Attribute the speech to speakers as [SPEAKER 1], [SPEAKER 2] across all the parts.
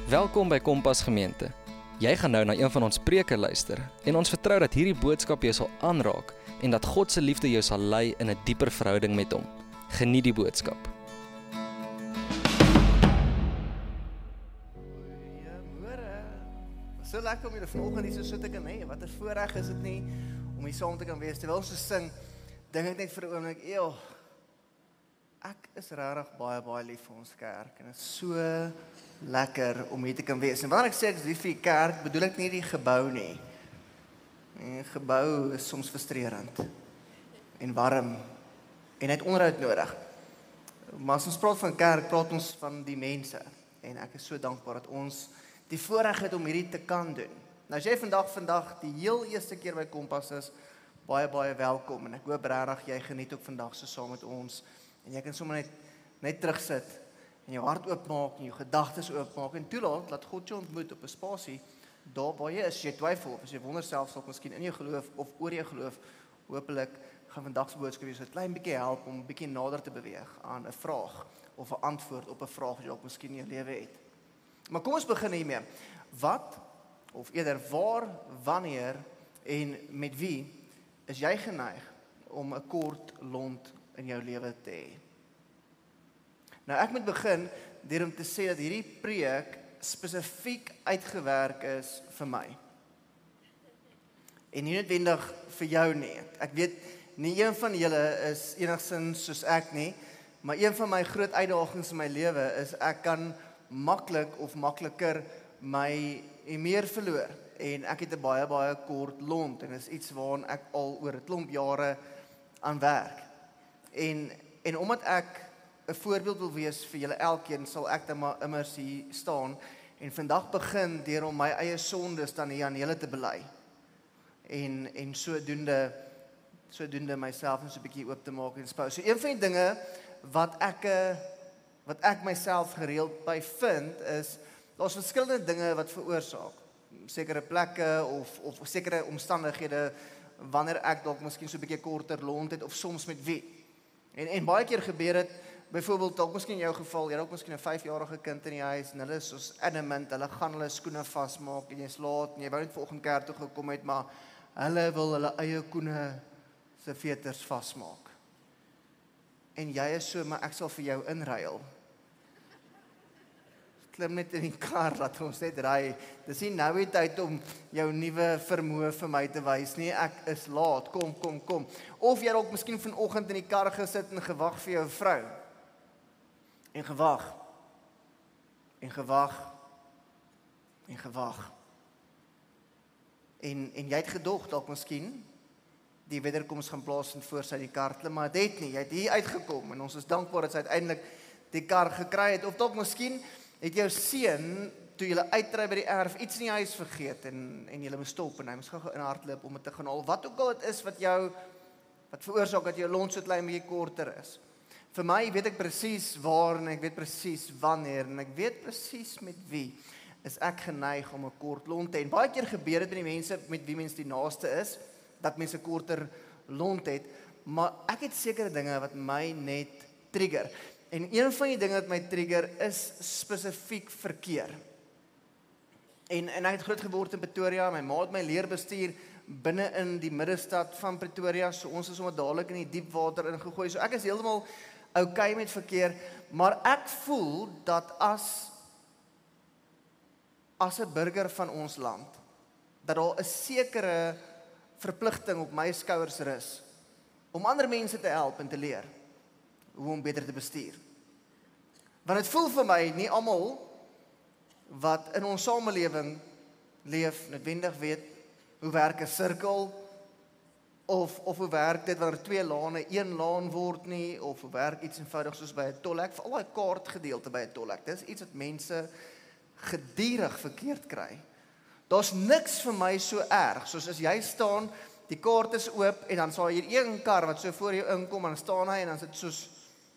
[SPEAKER 1] Welkom by Kompas Gemeente. Jy gaan nou na een van ons preke luister en ons vertrou dat hierdie boodskap jou sal aanraak en dat God se liefde jou sal lei in 'n dieper verhouding met hom. Geniet die boodskap.
[SPEAKER 2] Goeiemôre. So lekker om julle vanoggend hier so te kan hê. Wat 'n voorreg is dit nie om hier saam te kan wees terwyl ons so sing. Dink ek net vir 'n oomblik, ek is regtig baie lief vir ons kerk en dit is so lekker om hier te kan wees. En wanneer ek sê ek is lief vir die kerk, bedoel ek nie die gebou nie. Die gebou is soms frustrerend en warm en het onderhoud nodig. Maar as ons praat van kerk, praat ons van die mense. En ek is so dankbaar dat ons die voorreg het om hierdie te kan doen. Nou as jy vandag die heel eerste keer by Kompas is, baie welkom. En ek hoop regtig jy geniet ook vandag so saam met ons. En jy kan sommer net terugsit en jou hart oopmaak en jou gedagtes oopmaak en toelaat dat God jou ontmoet op 'n spasie daar waar jy is. As jy twyfel of as jy wonder selfs dalk miskien in jou geloof of oor jou geloof, hopelik gaan vandag se boodskap jou so 'n klein bietjie help om 'n bietjie nader te beweeg aan 'n vraag of 'n antwoord op 'n vraag wat jy ook miskien in jou lewe het. Maar kom ons begin hiermee. Wat of eerder waar, wanneer en met wie is jy geneig om 'n kort lont in jou lewe te hê? Nou ek moet begin deur om te sê dat hierdie preek spesifiek uitgewerk is vir my. En nie noodwendig vir jou nie. Ek weet nie een van julle is enigstens soos ek nie, maar een van my groot uitdagings in my lewe is ek kan maklik of makliker my meer verloor. En ek het 'n baie kort lont en is iets waaraan ek al oor 'n klomp jare aan werk. En omdat ek 'n voorbeeld wil wees vir julle elkeen, sal ek dan maar immers hier staan en vandag begin deur om my eie sondes dan hier aan julle te bely. En sodoende myself net so 'n bietjie oop te maak en spou. So een van die dinge wat ek myself gereeld by vind is daar's verskillende dinge wat veroorsaak. Sekere plekke of sekere omstandighede wanneer ek dalk miskien so 'n bietjie korter lont het of soms met wie. En baie keer gebeur dit, byvoorbeeld dalk miskien in jou geval, jy het ook miskien 'n 5-jarige kind in die huis en hulle is soos adamant, hulle gaan hulle skoene vasmaak en jy's laat en jy wou net vanoggend kerk toe gekom het, maar hulle wil hulle eie koene se veters vasmaak. En jy is so, maar ek sal vir jou inruil. Klim net in die kar, laat ons net ry. Dis nie nou die tyd om jou nuwe vermoë vir my te wys nie, ek is laat, kom. Of jy dalk miskien vanoggend in die kar gesit en gewag vir jou vrou. En gewag. En jy het gedog dalk miskien die wederkoms gaan plaasvind voor sy die kar klim, maar dit het nie. Jy het hier uitgekom en ons is dankbaar dat sy uiteindelik die kar gekry het. Of dalk miskien het jou seun toe jy uitry by die erf iets in die huis vergeet en jy moet stop en hy moes gou inhardloop om dit te gaan haal. Wat ook al dit is wat veroorsaak dat jou lont so klein bietjie korter is. Vir my weet ek presies waar en ek weet presies wanneer en ek weet presies met wie is ek geneig om 'n kort lont te hê. En baie keer gebeur dit met die mense met wie mens die naaste is, dat mense 'n korter lont het, maar ek het sekere dinge wat my net trigger. En een van die dinge wat my trigger is spesifiek verkeer. En ek het groot geword in Pretoria, my ma het my leer bestuur binne in die middestad van Pretoria, so ons is sommer dadelik in die diep water ingegooi, so ek is heeltemal okay met verkeer, maar ek voel dat as 'n burger van ons land, dat daar 'n sekere verpligting op my skouers rus, om ander mense te help en te leer hoe om beter te bestuur. Want dit voel vir my, nie almal wat in ons samelewing leef, noodwendig weet hoe werk 'n sirkel, of hoe werk dit wanneer 2 lane 1 laan word nie, of hoe werk iets eenvoudig soos by 'n tolhek, veral daai kaartgedeelte by 'n tolhek. Dis iets wat mense gedurig verkeerd kry. Daar's niks vir my so erg, soos as jy staan, die kaart is oop, en dan sal hier een kar wat so voor jou inkom, en dan staan hy, en dan sit soos,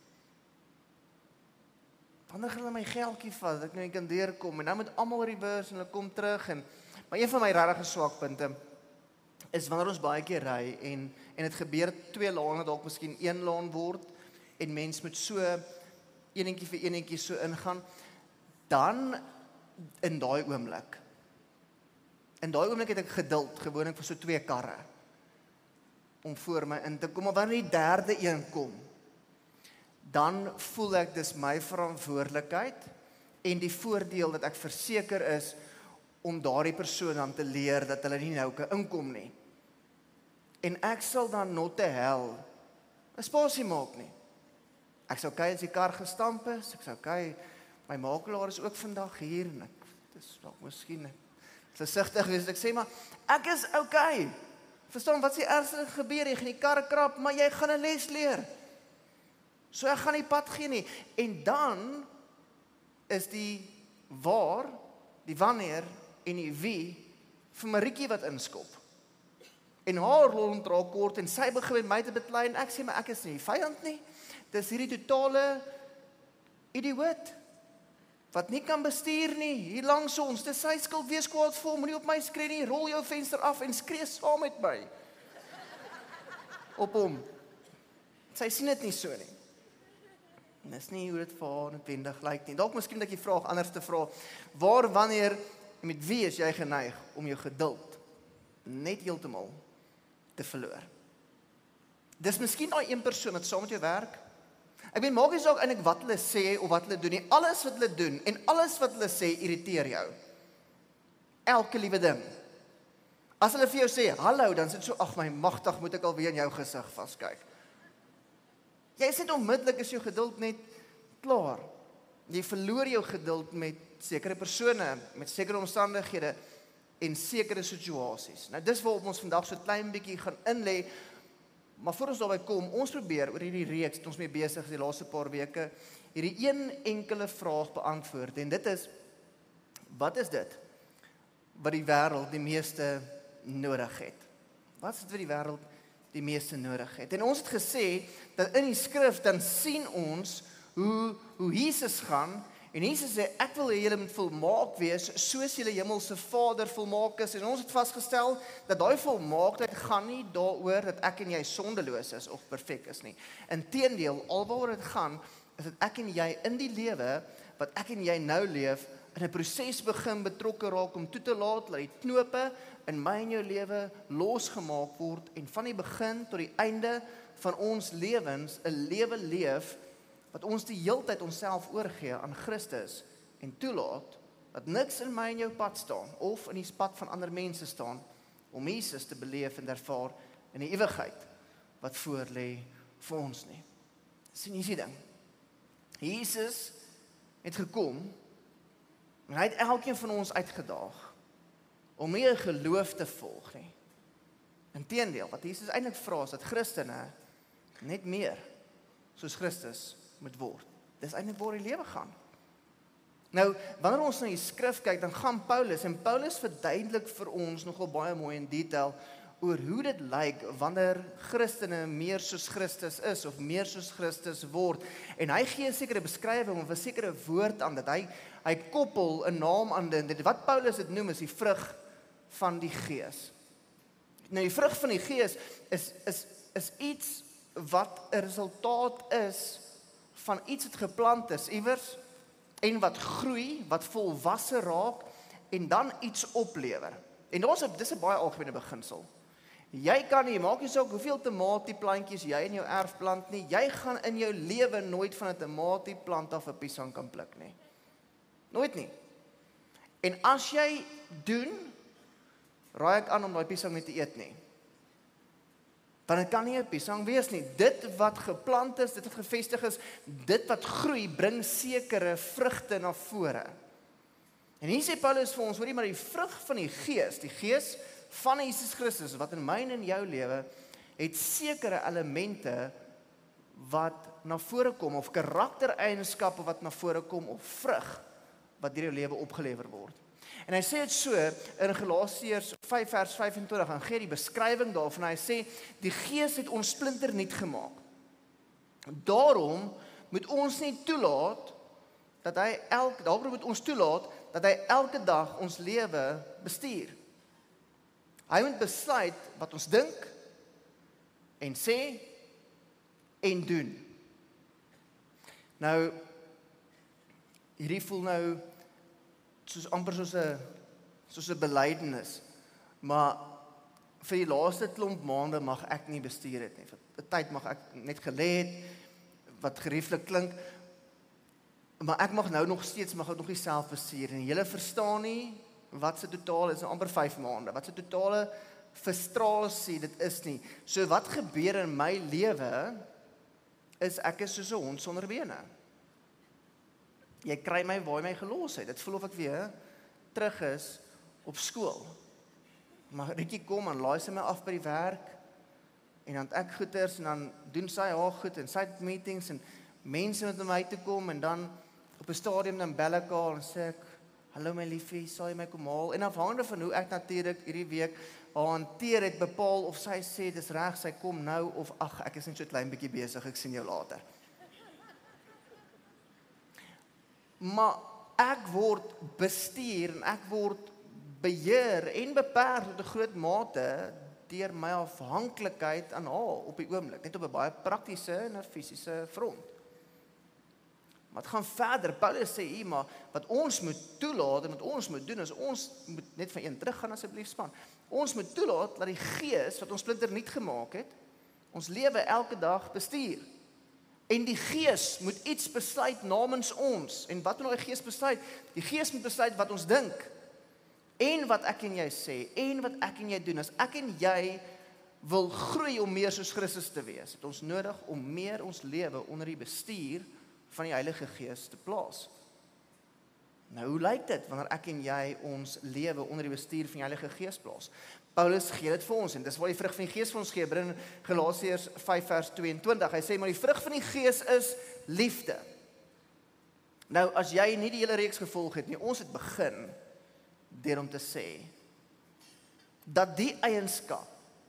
[SPEAKER 2] wanneer gaan hulle my geldjie vat, dat ek nou nie kan deurkom, en dan moet almal reverse, en hulle kom terug, maar een van my regte swakpunte, is wanneer ons baie keer ry, en dit gebeur 2 lane, dalk miskien 1 laan word, en mens moet so, enetjie vir enetjie so ingaan, dan in daai oomblik. In daai oomblik het ek geduld, gewoonlik vir so 2 karre, om voor my in te kom, maar wanneer die derde een kom, dan voel ek dis my verantwoordelikheid, en die voordeel dat ek verseker is, om daardie persoon dan te leer, dat hulle nie nou kan inkom nie. En ek sal dan not te hel, 'n spasie maak nie. Ek sou kyk as die kar gestamp is, ek sou kyk, my makelaar is ook vandag hier, en ek, dis dalk miskien, ek is sigtig wees, ek sê maar, ek is okay, verstaan, wat is die ergste gebeur, jy gaan die kar krap, maar jy gaan 'n les leer, so ek gaan nie pad gee nie, en dan is die waar, die wanneer, en die wie, vir Marietjie wat inskop, en haar rol draak kort, en sy begin met my te beklei, en ek sê, maar ek is nie vyand nie, dis hierdie totale idioot, wat nie kan bestuur nie, hier langs ons, dis sy skuld, wees kwaad vir hom, moenie op my skree nie, rol jou venster af, en skree saam met my, op hom, sy sien dit nie so nie, en dis nie hoe dit vir haar noodwendig lyk nie, dalk miskien dat jy vraag, anders te vraag, waar, wanneer, en met wie is jy geneig, om jou geduld, net heeltemal, te verloor. Dis miskien daai een persoon wat saam met jou werk. Ek weet, maak nie saak eintlik wat hulle sê of wat hulle doen nie. Alles wat hulle doen en alles wat hulle sê irriteer jou. Elke liewe ding. As hulle vir jou sê hallo, dan sit so, ag my magtig, moet ek alweer in jou gesig vaskyk. Jy sê onmiddellik is jou geduld net klaar. Jy verloor jou geduld met sekere persone, met sekere omstandighede en sekere situasies. Nou dis waarop ons vandag so klein bietjie gaan inlê. Maar voor ons daarby kom, ons probeer oor hierdie reeks, het ons mee besig die laaste paar weke, hierdie een enkele vraag beantwoord, en dit is, wat is dit wat die wêreld die meeste nodig het? Wat is dit wat die wêreld die meeste nodig het? En ons het gesê, dat in die skrif, dan sien ons, hoe Jesus gaan, en Jesus sê, ek wil hê julle moet volmaak wees, soos julle hemelse Vader volmaak is, en ons het vasgestel, dat daai volmaaktheid gaan nie daaroor, dat ek en jy sondeloos is, of perfek is nie. Inteendeel, alwaaroor dit gaan, is dat ek en jy in die lewe, wat ek en jy nou leef, in 'n proses begin betrokke raak, om toe te laat, dat die knope in my en jou lewe losgemaak word, en van die begin tot die einde van ons lewens, 'n lewe leef, wat ons die heeltyd onsself oorgee aan Christus, en toelaat, dat niks in my en jou pad staan, of in die pad van ander mense staan, om Jesus te beleef en ervaar in die ewigheid, wat voor lê vir ons nie. Dis 'n easy ding. Jesus het gekom, en hy het elkeen van ons uitgedaag, om nie 'n geloof te volg nie. Inteendeel, wat Jesus eintlik vra, is dat Christene net meer soos Christus moet word. Dis eintlik waar die lewe gaan. Nou, wanneer ons na die skrif kyk, dan gaan Paulus, en Paulus verduidelik vir ons nogal baie mooi in detail, oor hoe dit lyk, wanneer Christene meer soos Christus is, of meer soos Christus word, en hy gee 'n sekere beskrywing, of 'n sekere woord aan dit, hy koppel 'n naam aan dit, wat Paulus dit noem, is die vrug van die Gees. Nou, die vrug van die Gees is iets wat 'n resultaat is van iets wat geplant is iewers, en wat groei, wat volwasse raak, en dan iets oplewer. En dis 'n baie algemene beginsel. Jy kan nie, maak nie saak hoeveel tomatieplantjies jy in jou erf plant nie, jy gaan in jou lewe nooit van 'n tomatieplant af 'n piesang kan pluk nie. Nooit nie. En as jy doen, raai ek aan om daai piesang nie te eet nie. Want dit kan nie 'n piesang wees nie. Dit wat geplant is, dit wat gevestig is, dit wat groei, bring sekere vrugte na vore. En hier sê Paulus vir ons, hoorie, maar die vrug van die Gees van Jesus Christus, wat in my en in jou lewe, het sekere elemente wat na vore kom, of karaktereienskappe wat na vore kom, of vrug wat deur jou lewe opgelewer word. En hy sê dit so, in Galasiërs 5 vers 25, en gee die beskrywing daarvan, hy sê, die Gees het ons splinternuut gemaak. Daarom moet ons nie toelaat, daarom moet ons toelaat, dat hy elke dag ons lewe bestuur. Hy moet besluit wat ons dink, en sê, en doen. Nou, hierdie voel nou amper soos 'n belydenis. Maar vir die laaste klomp maande mag ek nie bestuur het nie. Vir 'n tyd mag ek net gelê het, wat gerieflik klink, maar ek mag nou nog steeds nie self bestuur. En julle verstaan nie wat se totaal is, amper 5 maande, wat se totale frustrasie dit is nie. So wat gebeur in my lewe, is ek is soos 'n hond sonder bene. Jy kry my waar jy my gelos het. Dit voel of ek weer terug is op skool. Maar Rietjie kom en laai sy my af by die werk, en dan het ek goeders, en dan doen sy haar goed, en sy het meetings, en mense met my toe kom, en dan op 'n stadium dan bel ek haar, en sê ek, hallo my liefie, sal jy my kom haal? En afhangende van hoe ek natuurlik hierdie week haar hanteer het, bepaal of sy sê, dis reg, sy kom nou, of ag, ek is net so 'n klein bietjie besig, ek sien jou later. Maar ek word bestuur, en ek word beheer en beperk tot 'n groot mate deur my afhanklikheid aan haar op die oomblik, net op 'n baie praktiese en 'n fisiese front. Maar het gaan verder. Paulus sê hier, maar wat ons moet toelaat en wat ons moet doen, is ons moet net van een teruggaan asseblief span. Ons moet toelaat dat die Gees wat ons splinternuut gemaak het, ons lewe elke dag bestuur. En die Gees moet iets besluit namens ons. En wat moet nou die Gees besluit? Die Gees moet besluit wat ons dink. En wat ek en jy sê, en wat ek en jy doen. As ek en jy wil groei om meer soos Christus te wees, het ons nodig om meer ons lewe onder die bestuur van die Heilige Gees te plaas. Nou, hoe lyk dit wanneer ek en jy ons lewe onder die bestuur van die Heilige Gees plaas? Paulus gee dit vir ons, en dis waar die vrug van die Gees vir ons gee, in Galasiërs 5 vers 22. Hy sê, maar die vrug van die Gees is liefde. Nou, as jy nie die hele reeks gevolg het nie, ons het begin deur om te sê, dat die eienskap,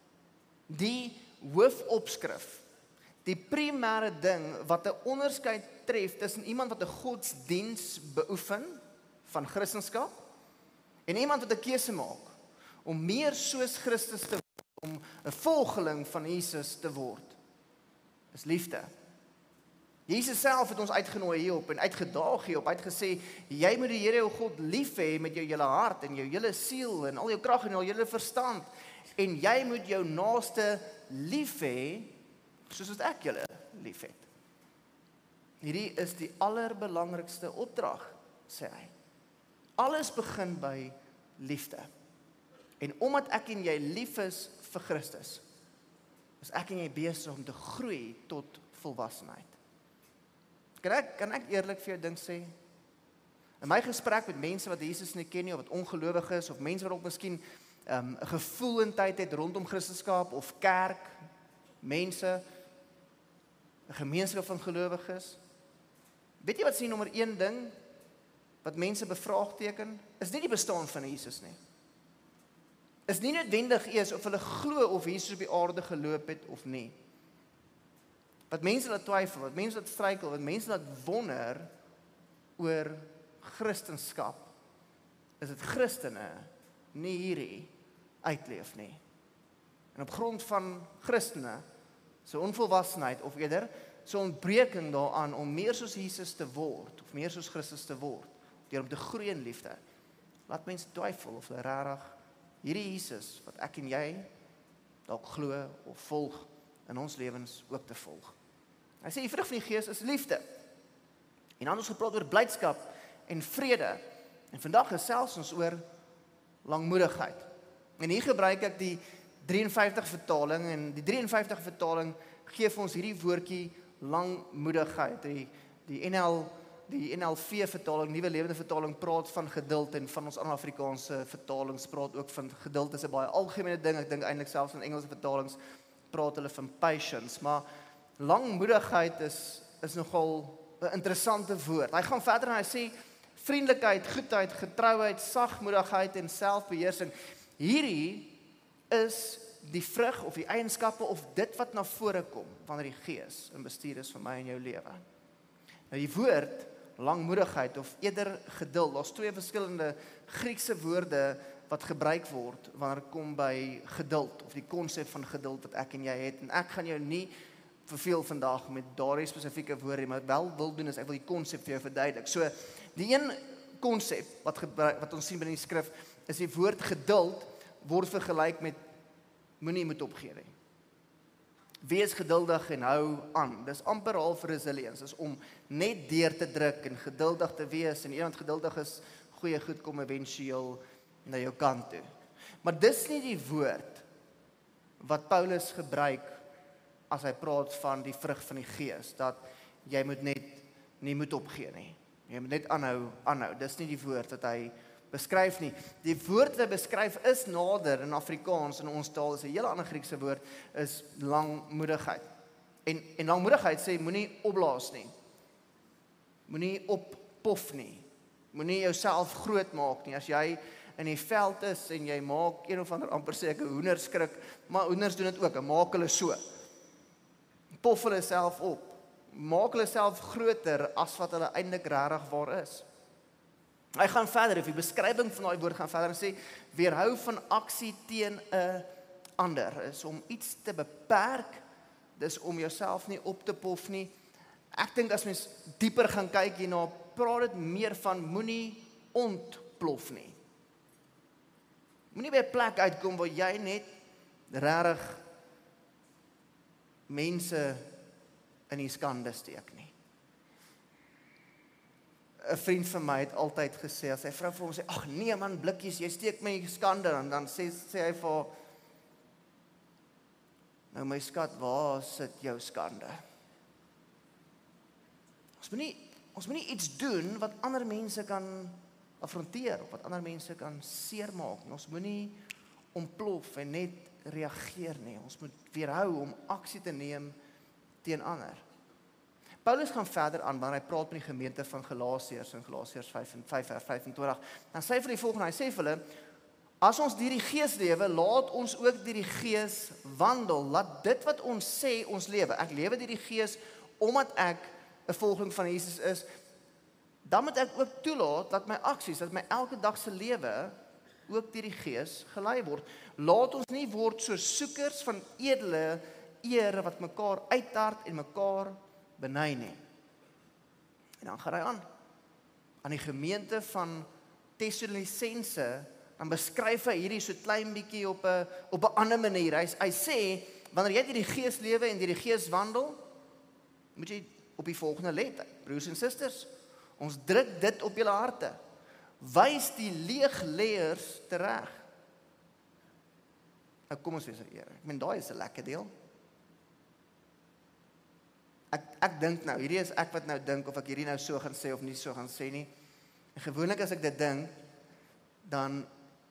[SPEAKER 2] die hoofopskrif, die primêre ding wat 'n onderskeid tref tussen iemand wat 'n godsdiens beoefen van Christendom en iemand wat 'n keuse maak om meer soos Christus te word, om 'n volgeling van Jesus te word, is liefde. Jesus self het ons uitgenooi hierop en uitgedaag hierop. Hy het gesê, jy moet die Here jou God lief hê met jou hele hart en jou hele siel en al jou krag en al jou hele verstand, en jy moet jou naaste lief hê soos wat ek julle lief het. Hierdie is die allerbelangrikste opdrag, sê hy. Alles begin by liefde. En omdat ek en jy lief is vir Christus, is ek en jy besig om te groei tot volwassenheid. Kan ek eerlik vir jou ding sê? In my gesprek met mense wat Jesus nie ken nie, of wat ongelowig is, of mense wat ook miskien 'n gevoelendheid het rondom Christendom of kerk, mense, 'n gemeenskap van gelowiges. Weet jy wat sien nommer 1 ding wat mense bevraagteken? Is nie die bestaan van Jesus nie. Is nie noodwendig eers of hulle glo of Jesus op die aarde geloop het of nie. Wat mense laat twyfel, wat mense laat struikel, wat mense laat wonder oor Christendom, is dit Christene nie hierdie uitleef nie. En op grond van Christene se onvolwassenheid, of eerder se ontbreking daaraan om meer soos Jesus te word, of meer soos Christus te word, deur om te groei in liefde, laat mense twyfel of hulle regtig hierdie Jesus wat ek en jy dalk glo of volg in ons lewens ook te volg. Hy sê die vrug van die Gees is liefde. En dan ons gepraat oor blydskap en vrede. En vandag gesels ons oor langmoedigheid. En hier gebruik ek die 53 vertaling, en die 53 vertaling gee vir ons hierdie woordjie langmoedigheid. Die NLV vertaling, Nuwe Lewende vertaling, praat van geduld, en van ons ander Afrikaanse vertalings praat ook van geduld. Is 'n baie algemene ding. Ek dink eintlik selfs in Engelse vertalings praat hulle van patience, maar langmoedigheid is nogal 'n interessante woord. Hy gaan verder en hy sê vriendelikheid, goedheid, getrouheid, sagmoedigheid en selfbeheersing. Hierdie is die vrug of die eienskappe of dit wat na vore kom wanneer die Gees in bestuur is vir my en jou lewe. Nou die woord langmoedigheid of eerder geduld, daar's 2 verskillende Griekse woorde wat gebruik word wanneer dit kom by geduld of die konsep van geduld wat ek en jy het, en ek gaan jou nie verveel vandag met daardie spesifieke woorde, maar wat ek wel wil doen is ek wil die konsep vir jou verduidelik. So die een konsep wat ons sien binne die skrif, is die woord geduld word vergelyk met moenie moet opgee nie. Wees geduldig en hou aan. Dis amper half resilience, is om net deur te druk en geduldig te wees, en iemand geduldig is, goeie goed kom eventueel na jou kant toe. Maar dis nie die woord wat Paulus gebruik as hy praat van die vrug van die gees, dat jy moet net nie moet opgee nie. Jy moet net aanhou. Dis nie die woord wat hy beskryf nie. Die woord wat hy beskryf is nader in Afrikaans, in ons taal is 'n hele ander Griekse woord, is langmoedigheid. En langmoedigheid sê moenie opblaas nie. Moenie oppof nie. Moenie jouself groot maak nie. As jy in die veld is en jy maak een of ander amper sê ek 'n hoender skrik, maar hoenders doen dit ook, en maak hulle so. Pof hulle self op. Maak hulle self groter as wat hulle eintlik regtig waar is. Hy gaan verder, of die beskrywing van daai woord gaan verder en sê, weerhou van aksie teen 'n ander, is om iets te beperk, dis om jouself nie op te pof nie. Ek dink as mens dieper gaan kyk hierna, praat dit meer van moenie ontplof nie. Moenie by 'n plek uitkom waar jy net regtig mense in die skande steek nie. 'n vriend van my het altyd gesê, as sy vrou vir hom sê, ag nee man, blikkies, jy steek my in die skande, en dan sê hy vir haar, nou my skat, waar sit jou skande? Ons moet nie iets doen wat ander mense kan afronteer, of wat ander mense kan seermaak. Ons moet nie ontplof en net reageer nie. Ons moet weerhou om aksie te neem teen ander. Paulus gaan verder aan, wanneer hy praat met die gemeente van Galasiërs, in Galasiërs 5:25, dan sê hy vir die volgende, hy sê vir hulle, as ons deur die Gees lewe, laat ons ook deur die Gees wandel. Laat dit wat ons sê, ons lewe. Ek lewe deur die Gees, omdat ek 'n volgeling van Jesus is, dan moet ek ook toelaat dat my aksies, dat my elke dag se lewe ook deur die Gees gelei word. Laat ons nie word so soekers van edele eer wat mekaar uittart en mekaar beny nie. En dan gaan hy aan die gemeente van Tessalonisense, dan beskryf hy hierdie so klein bietjie op 'n ander manier. Hy sê, wanneer jy deur die Gees lewe en deur die Gees wandel, moet jy op die volgende let, broers en susters, ons druk dit op julle harte. Wys die leegleers tereg. Nou kom ons wees eerlik. Ek meen, daai is 'n lekker deel. Ek dink nou, hierdie is ek wat nou dink, of ek hierdie nou so gaan sê of nie so gaan sê nie. En gewoonlik as ek dit dink, dan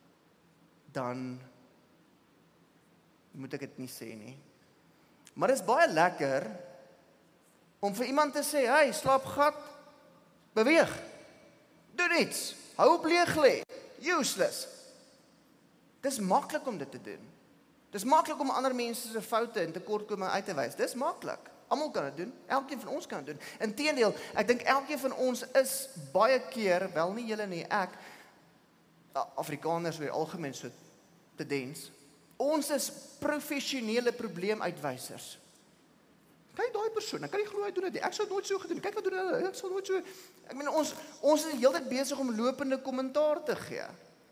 [SPEAKER 2] moet ek dit nie sê nie. Maar dit is baie lekker om vir iemand te sê, hey, slaap gat, beweeg, doen iets, hou op leeg lê, useless. Dis maklik om dit te doen. Dis maklik om ander mense se foute en tekortkominge uit te wys. Dis maklik. Almal kan dit doen. Elkeen van ons kan dit doen. Inteendeel, ek dink elkeen van ons is baie keer, wel nie julle nie, ek, Afrikaners oor die algemeen so tendens, ons is professionele probleemuitwysers. Kyk daai persoon, ek kan nie glo hy doen dit nie. Ek sou nooit so gedoen. Kyk wat doen hulle. Ek sou nooit so. Ek meen ons is die hele tyd besig om lopende kommentaar te gee.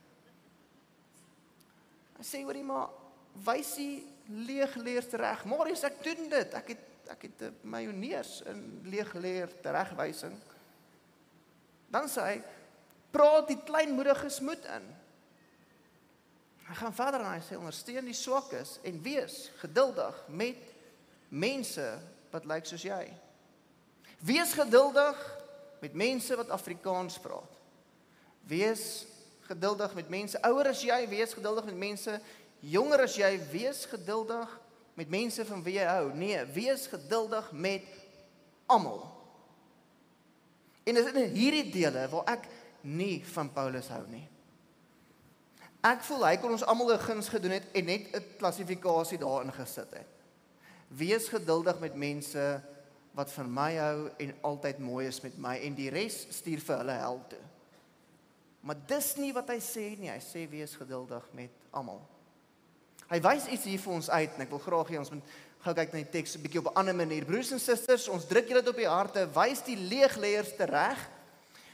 [SPEAKER 2] Ek sê hoorie maar wys die leegleers reg. Marius, ek doen dit. Ek het 'n majonees in leegleer teregwysing. Dan sê hy, praat die kleinmoediges moed in. Hy gaan verder en hy sê, ondersteun die swakkes en wees geduldig met mense wat lyk soos jy. Wees geduldig met mense wat Afrikaans praat. Wees geduldig met mense ouer as jy, wees geduldig met mense jonger as jy, wees geduldig met mense van wie jy hou. Nee, wees geduldig met almal. En dit is in hierdie dele waar ek nie van Paulus hou nie. Ek voel hy kon ons almal 'n guns gedoen het en net 'n klassifikasie daarin gesit het. Wees geduldig met mense wat van my hou en altyd mooi is met my en die res stuur vir hulle hel toe. Maar dis nie wat hy sê nie, hy sê wees geduldig met almal. Hy wys iets hier vir ons uit en ek wil graag hê ons moet gou kyk na die teks 'n bietjie op 'n ander manier. Broers en susters, ons druk julle dit op die harte, wys die leegleers tereg,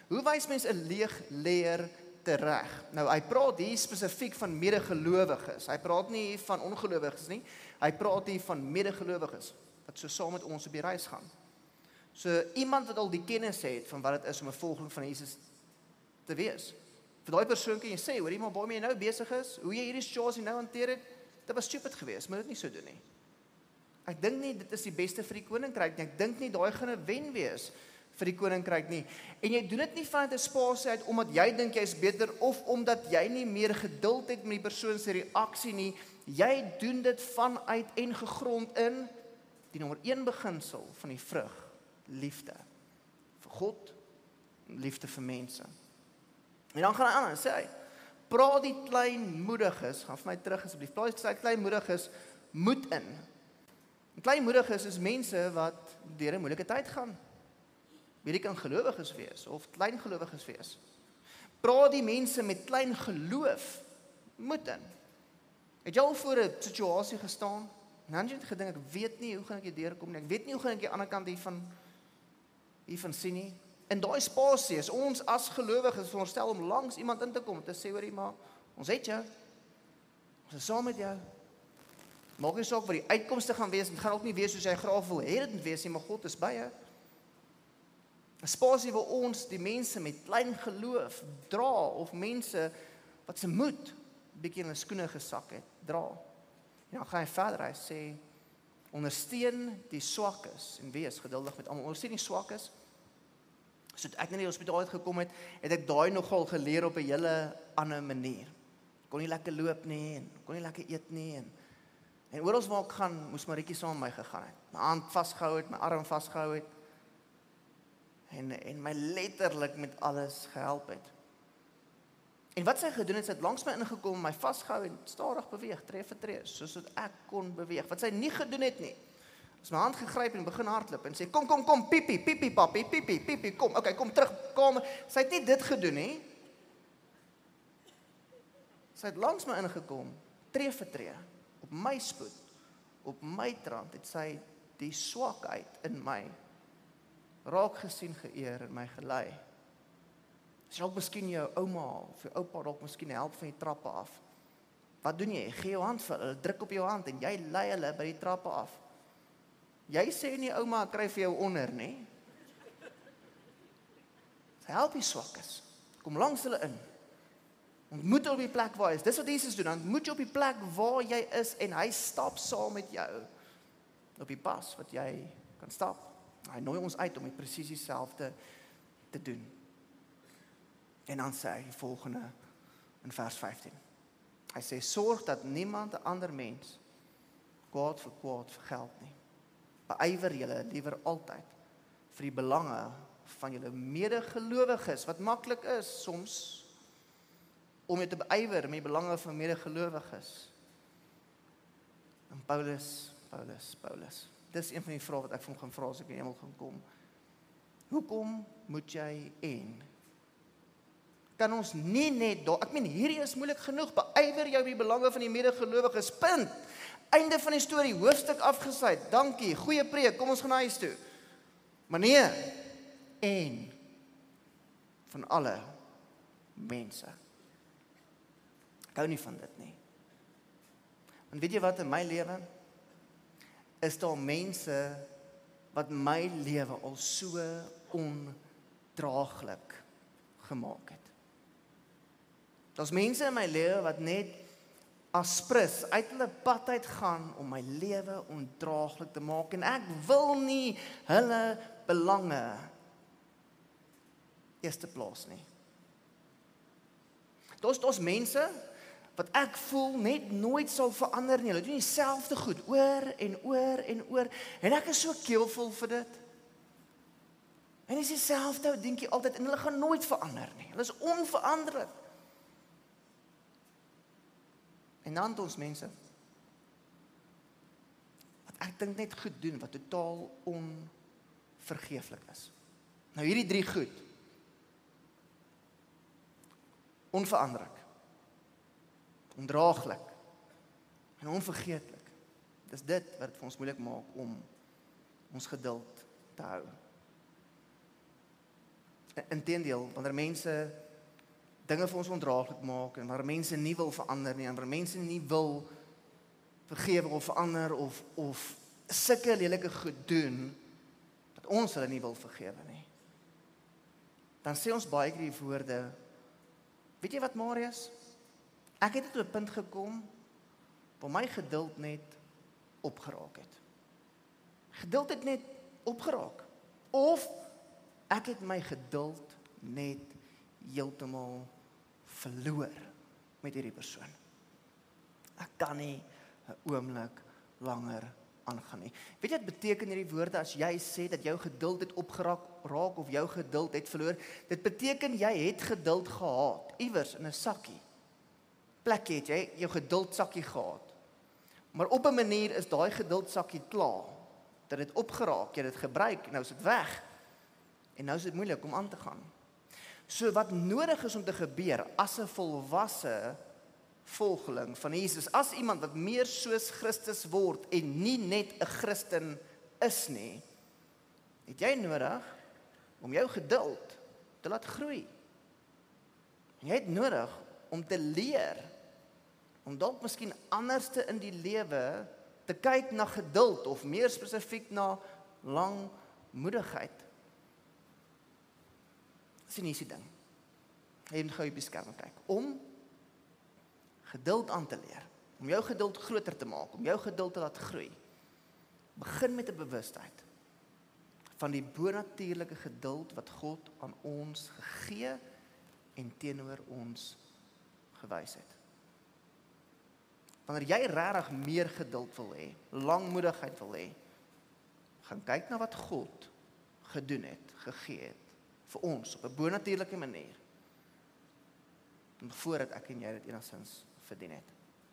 [SPEAKER 2] Hoe wys mens 'n leeg leer tereg? Nou, hy praat hier spesifiek van medegelowiges. Hy praat nie hier van ongelowiges nie. Hy praat hier van medegelowiges, wat so saam met ons op die reis gaan. So, iemand wat al die kennis het van wat dit is om 'n volgeling van Jesus te wees. Vir daai persoon kan jy sê, hoor jy maar waarmee jy nou besig is, hoe jy hierdie situasie nou hanteer het, dit was stupid geweest, moet dit nie so doen nie. Ek dink nie dit is die beste vir die koninkryk nie. Ek dink nie daai gaan 'n wen wees vir die koninkryk nie. En jy doen dit nie vanuit 'n spasie uit omdat jy dink jy is beter of omdat jy nie meer geduld het met die persoon se reaksie nie. Jy doen dit vanuit en gegrond in die nommer 1 beginsel van die vrug, liefde vir God, liefde vir mense. En dan gaan hy aan en sê hy, praat die kleinmoediges, gaan vir my terug asseblief, praat die kleinmoediges moed in. En kleinmoediges is mense wat deur 'n moeilike tyd gaan. Wie kan gelowiges wees of klein gelowiges wees. Praat die mense met klein geloof moed in. Het jy al voor 'n situasie gestaan? En dan het jy gedink, ek weet nie hoe gaan ek hier deurkom nie. Ek weet nie hoe gaan ek die ander kant hiervan sien nie. In daai spasie is ons as gelowiges veronderstel om langs iemand in te kom te sê, hoorie maar, ons het jou. Ons is saam met jou. Maak nie saak wat die uitkomste gaan wees, dit gaan ook nie wees soos jy graag wil hê dit moet wees nie, maar God is by jou. 'n Spasie waar ons die mense met klein geloof dra, of mense wat se moed bietjie in hulle skoene gesak het, dra. En dan gaan hy verder, hy sê, ondersteun die swakkes en wees geduldig met almal. Ondersteun die swakkes. So ek net in die hospitaal uitgekom het ek daai nogal geleer op 'n hele ander manier. Kon nie lekker loop nie, en kon nie lekker eet nie, en oral waar ek gaan, moes Marietjie saam met my gegaan het. My hand vasgehou het, my arm vasgehou het, en my letterlik met alles gehelp het. En wat sy gedoen het, sy het langs my ingekom, my vasgehou en stadig beweeg, tree vir tree, soos wat ek kon beweeg. Wat sy nie gedoen het nie, is my hand gegryp en begin hardloop en sê, kom, piepie, papi, piepie, kom, okay, kom terug, kamer. Sy het nie dit gedoen nie. Sy het langs my ingekom, tree vir tree, op my spoed, op my trant, het sy die swakheid in my raak gesien, geëer en my gelei. As jy dalk miskien jou ouma of jou oupa dalk miskien help van die trappe af. Wat doen jy? Gee jou hand vir hulle, druk op jou hand en jy lei hulle by die trappe af. Jy sê nie ouma, ek kry vir jou onder, nie. Sy help die swakkes. Kom langs hulle in. Ontmoet op die plek waar hy is. Dis wat Jesus doen. Ontmoet jy op die plek waar jy is en hy stap saam met jou op die pas wat jy kan stap. Hy nooi ons uit om die presies dieselfde te doen. En dan sê hy die volgende in vers 15. Hy sê, sorg dat niemand 'n ander mens kwaad vir kwaad vergeld nie. Beywer julle liewer altyd vir die belange van julle medegelowiges, wat maklik is soms om jy te beywer met die belange van medegelowiges. En Paulus. Dis een van die vrae wat ek van gaan vra as ek in die hemel gaan kom. Hoekom moet jy kan ons nie net daar, ek meen hierdie is moeilik genoeg, beywer jou die belange van die medegelowiges, punt. Einde van die storie, hoofstuk afgesluit, dankie, goeie preek, kom ons gaan huis toe. Maar nee, en van alle mense. Ek hou nie van dit nie. Want weet jy wat in my lewe? Is daar mense wat my lewe al so ondraaglik gemaak het. Daar's mense in my lewe wat net aspres uit hulle pad uit gaan om my lewe ondraaglik te maak en ek wil nie hulle belange eerste plaas nie. Daar's mense wat ek voel net nooit sal verander nie. Hulle doen dieselfde goed oor en oor en ek is so keelvol vir dit. En dis dieselfde dingetjie altyd en hulle gaan nooit verander nie. Hulle is onveranderlik. En dan ons mense wat ek dink net goed doen wat totaal onvergeeflik is. Nou hierdie 3 goed. Onveranderlik, ondraaglik en onvergeetlik. Dis dit wat dit vir ons moeilik maak om ons geduld te hou. Inteendeel, wanneer mense dinge vir ons ondraaglik maak, en wanneer mense nie wil verander nie, en wanneer mense nie wil vergewe of verander, of sulke lelike goed doen, dat ons hulle nie wil vergewe nie. Dan sê ons baie keer die woorde, weet jy wat, Marius? Ek het tot 'n punt gekom, waar my geduld net opgeraak het. Geduld het net opgeraak. Of ek het my geduld net heeltemal verloor met hierdie persoon. Ek kan nie 'n oomblik langer aangaan nie. Weet jy wat beteken hierdie woorde as jy sê dat jou geduld het opgeraak of jou geduld het verloor? Dit beteken jy het geduld gehad, iewers in 'n sakkie. Plekkie het jy jou geduldsakkie gehad. Maar op 'n manier is daai geduldsakkie klaar. Dat het opgeraak, jy het dit gebruik, nou is dit weg. En nou is dit moeilik om aan te gaan. So wat nodig is om te gebeur as 'n volwasse volgeling van Jesus, as iemand wat meer soos Christus word en nie net 'n Christen is nie, het jy nodig om jou geduld te laat groei. Jy het nodig om te leer, om dalk miskien anderste in die lewe te kyk na geduld, of meer spesifiek na langmoedigheid. Dis nie die ding. Jy moet gou op die skerm kyk. Om geduld aan te leer, om jou geduld groter te maak, om jou geduld te laat groei. Begin met 'n bewustheid van die bonatuurlike geduld wat God aan ons gegee en teenoor ons gewys het. Wanneer jy regtig meer geduld wil hê, langmoedigheid wil hê, gaan kyk na wat God gedoen het, gegee het, vir ons, op 'n bonatuurlike manier, voordat ek en jy dit enigstens verdien het.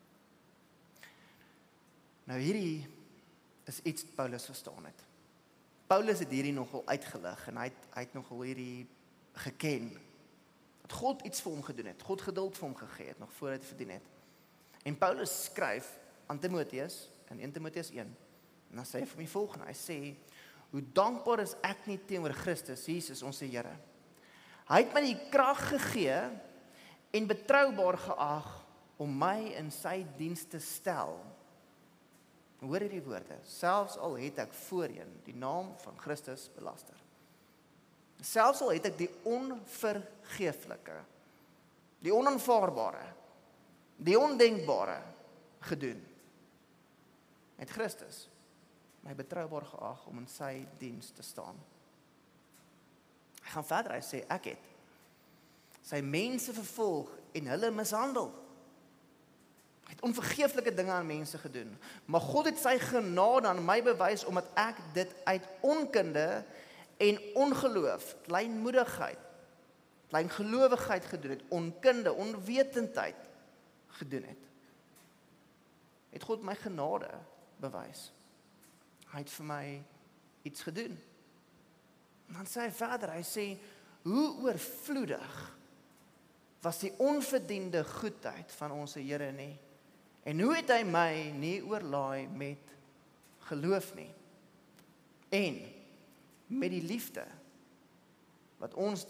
[SPEAKER 2] Nou hierdie is iets wat Paulus verstaan het. Paulus het hierdie nogal uitgelig, en hy het nogal hierdie geken, dat God iets vir hom gedoen het, God geduld vir hom gegee het, nog voordat hy verdien het. En Paulus skryf aan Timoteus, in 1 Timoteus 1, en dan sê hy vir my volgende, hy sê, hoe dankbaar is ek nie teenoor Christus, Jesus, ons Here. Hy het my die krag gegee, en betroubaar geag, om my in sy diens te stel. Hoor hierdie woorde, selfs al het ek voorheen die naam van Christus belaster. Selfs al het ek die onvergeeflike, die onaanvaarbare, die ondenkbare gedoen, het Christus my betroubaar geag om in sy diens te staan. Hy gaan verder, hy sê, ek het sy mense vervolg en hulle mishandel. Hy het onvergeeflike dinge aan mense gedoen, maar God het sy genade aan my bewys, omdat ek dit uit onkunde en ongeloof, kleinmoedigheid, kleingelowigheid gedoen het, onkunde, onwetendheid gedoen het. Het God my genade bewys. Hy het vir my iets gedoen. En dan sê hy verder, hy sê, hoe oorvloedig was die onverdiende goedheid van ons Here nie, en hoe het hy my nie oorlaai met geloof nie, en met die liefde wat ons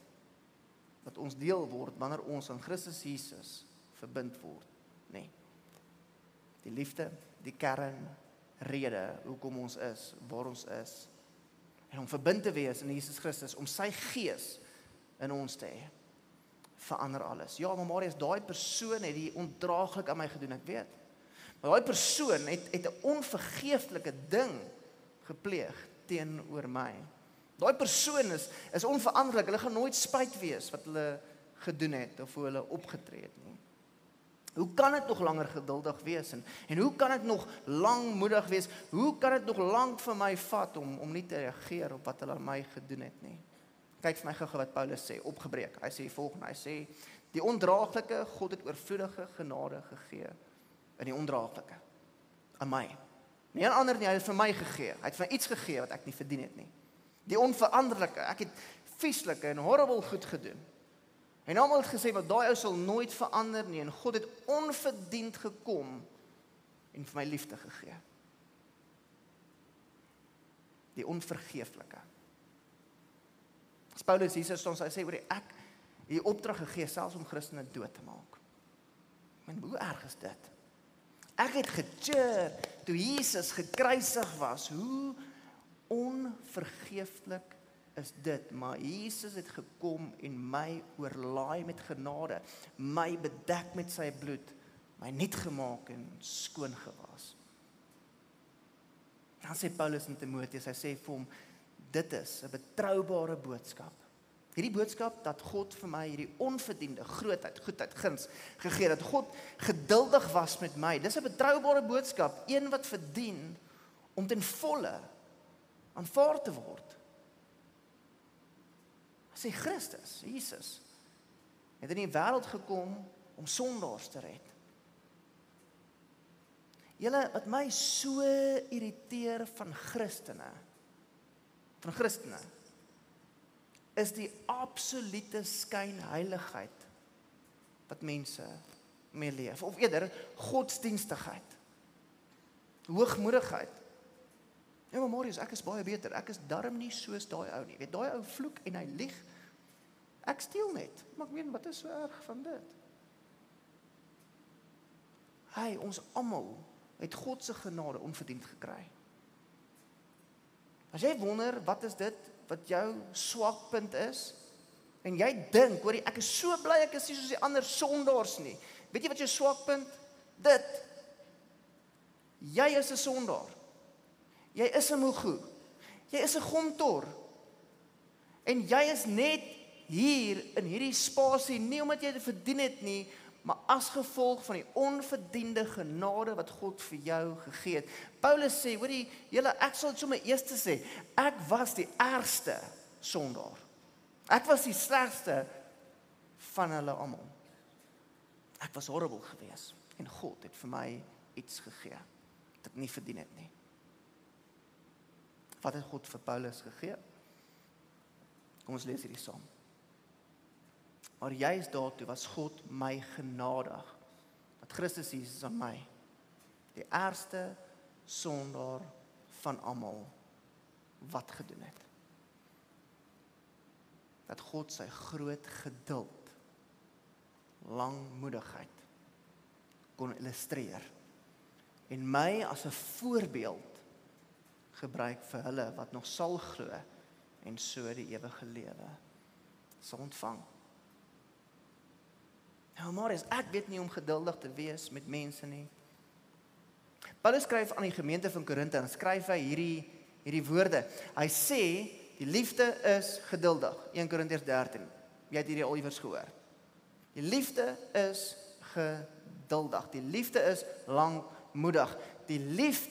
[SPEAKER 2] deel word wanneer ons aan Christus Jesus verbind word, nee. Die liefde, die kernrede hoekom ons is, waar ons is, en om verbind te wees in Jesus Christus, om sy gees in ons te hê, verander alles. Ja, maar Marius, daai persoon het die ondraaglik aan my gedoen, ek weet. Maar daai persoon het 'n onvergeeflike ding gepleeg teenoor my. Daai persoon is onveranderlik, hulle gaan nooit spyt wees wat hulle gedoen het, of hoe hulle opgetree het nie. Hoe kan dit nog langer geduldig wees, en hoe kan dit nog langmoedig wees, hoe kan dit nog lank vir my vat, om nie te reageer op wat hulle aan my gedoen het nie. Kyk vir my gou wat Paulus sê, opgebreek, hy sê die volgende, hy sê, die ondraaglike, God het oorvloedige genade gegee, in die ondraaglike, aan my, nie aan ander nie, hy het vir my gegee, hy het vir my iets gegee, wat ek nie verdien het nie, die onveranderlike, ek het vieslike en horrible goed gedoen, en almal het gesê, wat daai ou sal nooit verander nie, en God het onverdiend gekom, en vir my liefde gegee, die onvergeeflike. As Paulus hier staan, hy sê, ek het die opdrag gegee, selfs om Christene dood te maak. Hoe erg is dit? Ek het gecheer toe Jesus gekruisig was, hoe onvergeeflik is dit, maar Jesus het gekom en my oorlaai met genade, my bedek met sy bloed, my nuut gemaak en skoon gewas. Dan sê Paulus in Timoteus, hy sê vir hom, dit is 'n betroubare boodskap. Hierdie boodskap dat God vir my hierdie onverdiende grootheid, goedheid, guns gegee, dat God geduldig was met my, dis 'n betroubare boodskap, een wat verdien om ten volle aanvaar te word. Hy sê Christus, Jesus, het in die wêreld gekom om sondaars te red. Julle, wat my so irriteer van Christene, is die absolute skynheiligheid wat mense mee leef, of eerder godsdienstigheid, hoogmoedigheid. Ja, maar Marius, ek is baie beter, ek is darm nie soos daai ou nie, weet, daai ou vloek en hy lieg, ek steel net, maar ek meen, wat is so erg van dit? Ons almal het God se genade onverdiend gekry. As jy wonder, wat is dit, wat jou swakpunt is, en jy dink, hoorie, ek is so bly, ek is nie soos die ander sondaars nie. Weet jy wat jou swakpunt? Dit. Jy is 'n sondaar. Jy is 'n moegu. Jy is 'n gomtor. En jy is net hier in hierdie spasie, nie omdat jy dit verdien het nie, maar as gevolg van die onverdiende genade wat God vir jou gegee het. Paulus sê, hoorie, julle, ek sal dit sommer eers sê, ek was die ergste sondaar. Ek was die slegste van hulle almal. Ek was horrible geweest en God het vir my iets gegee wat ek nie verdien het nie. Wat het God vir Paulus gegee? Kom ons lees hierdie saam. Maar juist daartoe was God my genadig, dat Christus Jesus aan my, die ergste sondaar van almal, wat gedoen het. Dat God sy groot geduld, langmoedigheid, kon illustreer, en my as 'n voorbeeld gebruik vir hulle wat nog sal glo, en so die ewige lewe sal ontvang. Nou, Marius, ek weet nie om geduldig te wees met mense nie. Paulus skryf aan die gemeente van Korinthe, en skryf hy hierdie woorde. Hy sê, die liefde is geduldig, 1 Korintiërs 13. Jy het hierdie al iewers gehoor. Die liefde is geduldig, die liefde is langmoedig. Die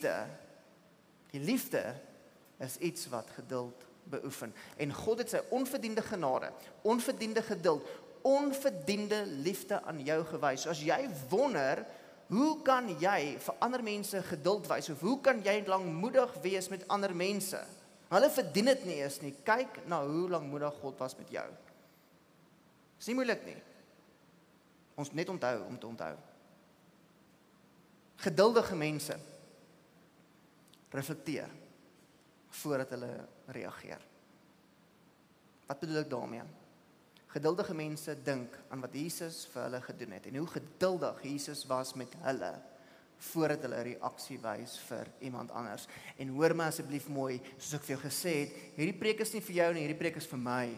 [SPEAKER 2] liefde is iets wat geduld beoefen. En God het sy onverdiende genade, onverdiende geduld, onverdiende liefde aan jou gewys. So as jy wonder, hoe kan jy vir ander mense geduld wys, of hoe kan jy langmoedig wees met ander mense? Hulle verdien dit nie eens nie. Kyk na hoe langmoedig God was met jou. Is nie moeilik nie. Ons net onthou om te onthou. Geduldige mense reflekteer voordat hulle reageer. Wat bedoel ek daarmee? Geduldige mense dink aan wat Jesus vir hulle gedoen het, en hoe geduldig Jesus was met hulle, voordat hulle reaksie wys vir iemand anders. En hoor my asseblief mooi, soos ek vir jou gesê het, hierdie preek is nie vir jou nie, hierdie preek is vir my.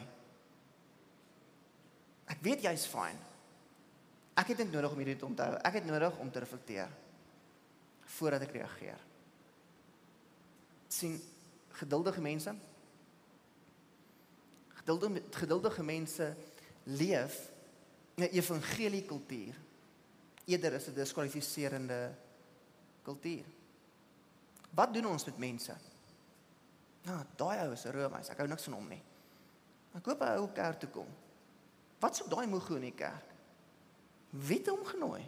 [SPEAKER 2] Ek weet jy's fyn. Ek het net nodig om hierdie te onthou. Ek het nodig om te reflekteer, voordat ek reageer. Sien, geduldige mense, geduldige mense leef in 'n evangeliekultuur, eerder is 'n diskwalifiserende kultuur. Wat doen ons met mense? Nou, daai ou is 'n Romeis, ek hou niks van hom nie. Ek hoop hy hou kerk toe kom. Wat soek daai moego in die kerk? Wie het hom genooi?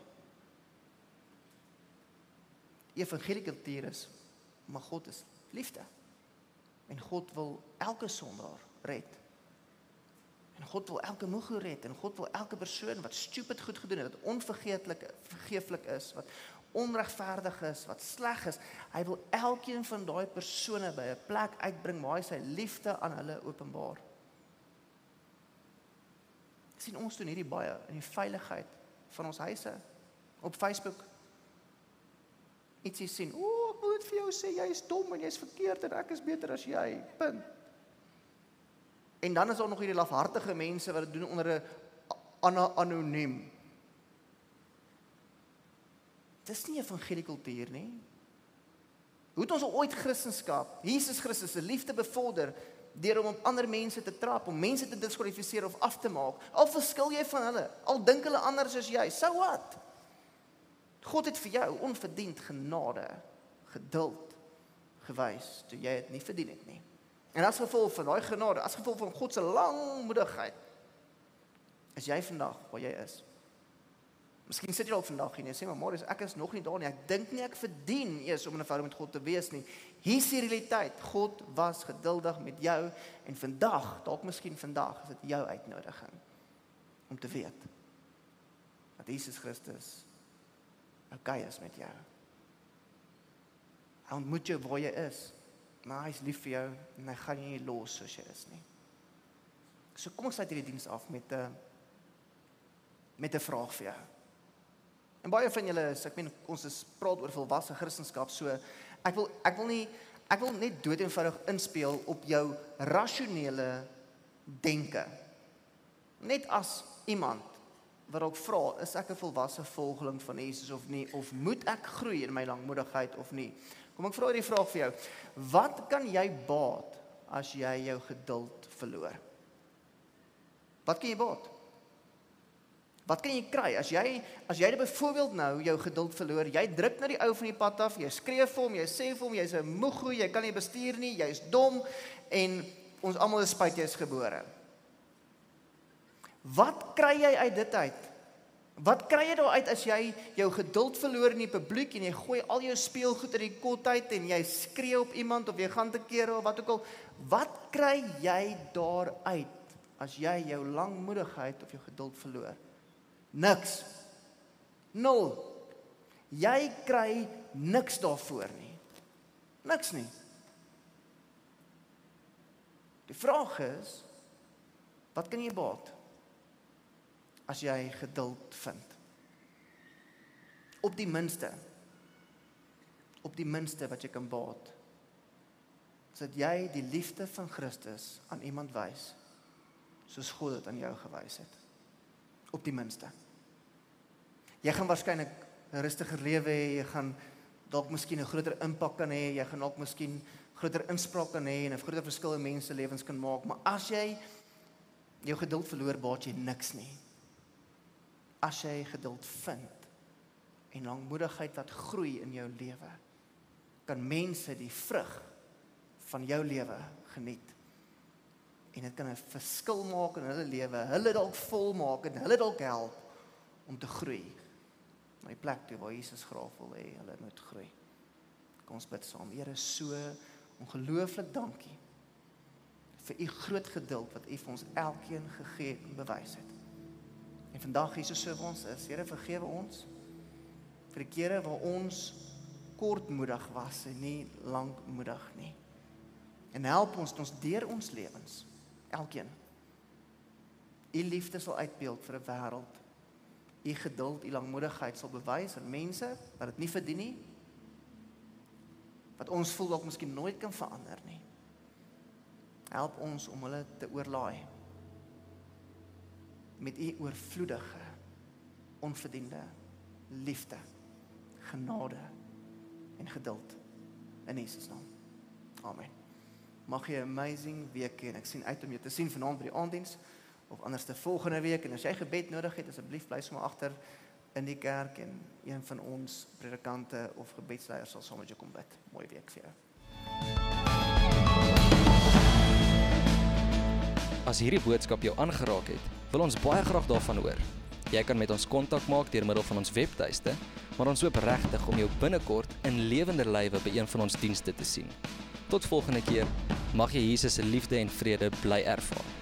[SPEAKER 2] Evangeliekultuur is, maar God is liefde. En God wil elke sondaar red. En God wil elke moego red, en God wil elke persoon wat stupid goed gedoen het, wat onvergeeflik is, wat onregverdig is, wat sleg is, hy wil elkeen van daai persone by 'n plek uitbring waar hy sy liefde aan hulle openbaar. sien ons doen hierdie baie in die veiligheid van ons huise, op Facebook. Ietsie sien, ek wil dit vir jou sê, jy is dom en jy is verkeerd en ek is beter as jy, punt. En dan is daar nog hierdie lafhartige mense wat dit doen onder 'n anoniem. Dis nie evangeliekultuur nie. Hoe het ons al ooit Christendom, Jesus Christus se liefde bevorder, deur om op ander mense te trap, om mense te diskwalifiseer of af te maak, al verskil jy van hulle, al dink hulle anders as jy, so wat? God het vir jou onverdiend genade, geduld gewys, toe jy dit nie verdien het nie. En as gevolg van daai genade, as gevolg van God se langmoedigheid, is jy vandag waar jy is. Miskien sit jy al vandag hier en jy sê, maar Marius, ek is nog nie daar nie, ek dink nie ek verdien eers om in 'n verhouding met God te wees nie. Hier is die realiteit, God was geduldig met jou, en vandag, dalk miskien vandag, is dit jou uitnodiging, om te weet, dat Jesus Christus okay is met jou. Hy ontmoet jou waar jy is, maar hy is lief vir jou, en hy gaan jou nie los soos jy is nie. So kom ons sluit hierdie diens af met 'n vraag vir jou. En baie van julle is, ons praat oor volwasse Christendom, so ek wil net dood eenvoudig inspeel op jou rasionele denke. Net as iemand wat ook vra, is ek 'n volwasse volgeling van Jesus of nie, of moet ek groei in my langmoedigheid of nie? Kom ek vra hierdie vraag vir jou, wat kan jy baat as jy jou geduld verloor? Wat kan jy baat? Wat kan jy kry, as jy byvoorbeeld nou jou geduld verloor, jy druk na die ou van die pad af, jy skree vir hom, jy sê vir hom, jy is 'n moegoe, jy kan nie bestuur nie, jy is dom, en ons almal is spyt jy is gebore. Wat kry jy uit dit uit? Wat kry jy daar uit as jy jou geduld verloor in die publiek, en jy gooi al jou speelgoed in die kot uit, en jy skree op iemand, of jy gaan te kere, of wat ook al, wat kry jy daar uit, as jy jou langmoedigheid of jou geduld verloor? Niks. 0. Jy kry niks daarvoor nie. Niks nie. Die vraag is, wat kan jy baat as jy geduld vind? Op die minste wat jy kan baat, is dat jy die liefde van Christus aan iemand wys, soos God dit aan jou gewys het. Op die minste. Jy gaan waarskynlik 'n rustiger lewe hê, jy gaan dalk miskien 'n groter impak kan hê, jy gaan dalk miskien groter inspraak kan hê en 'n groter verskil in mense lewens kan maak, maar as jy jou geduld verloor, baat jy niks nie. As jy geduld vind en langmoedigheid wat groei in jou lewe, kan mense die vrug van jou lewe geniet. En dit kan 'n verskil maak in hulle lewe, hulle dalk volmaak en hulle dalk help om te groei. Na die plek toe waar Jesus graag wil hê, hulle moet groei. Kom ons bid saam. Here, so ongelooflik dankie vir u groot geduld wat u vir ons elkeen gegee en bewys het. En vandag, Jesus, so waar ons is, Here, vergewe ons vir die kere waar ons kortmoedig was en nie langmoedig nie. En help ons deur ons lewens, elkeen, u liefde sal uitbeeld vir 'n wêreld. U geduld, u langmoedigheid sal bewys aan mense wat dit nie verdien nie, wat ons voel dalk miskien nooit kan verander nie. Help ons om hulle te oorlaai met u oorvloedige, onverdiende liefde, genade en geduld in Jesus naam. Amen. Mag jy 'n amazing week hê en ek sien uit om jou te sien vanaand by die aanddiens of anders te volgende week, en as jy gebed nodig het, asseblief bly sommer agter in die kerk en een van ons predikante of gebedsleiers sal saam met jou kom bid. Mooi week vir jou.
[SPEAKER 1] As hierdie boodskap jou aangeraak het, wil ons baie graag daarvan hoor. Jy kan met ons kontak maak deur middel van ons webtuiste, maar ons hoop regtig om jou binnekort in lewende lywe by een van ons dienste te sien. Tot volgende keer, mag jy Jesus se liefde en vrede bly ervaar.